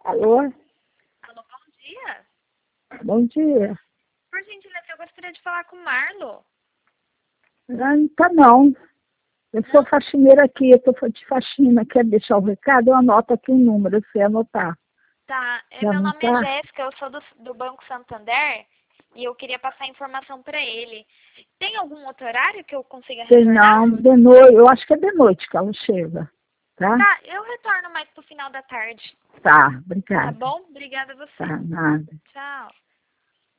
Alô? Alô, bom dia. Bom dia. Por gentileza, eu gostaria de falar com o Marlo. Tá não. Eu sou Não? faxineira aqui, eu estou de faxina. Quer deixar o recado? Eu anoto aqui o número, se anotar. Tá, Quer meu nome é anotar? Jéssica, eu sou do Banco Santander e eu queria passar informação para ele. Tem algum outro horário que eu consiga Tem retornar? não, de noite, eu acho que é de noite que ela chega. Tá? Tá, eu retorno mais pro final da tarde. Tá, Tá obrigada. bom? Obrigada a Tá, você. nada. Tchau.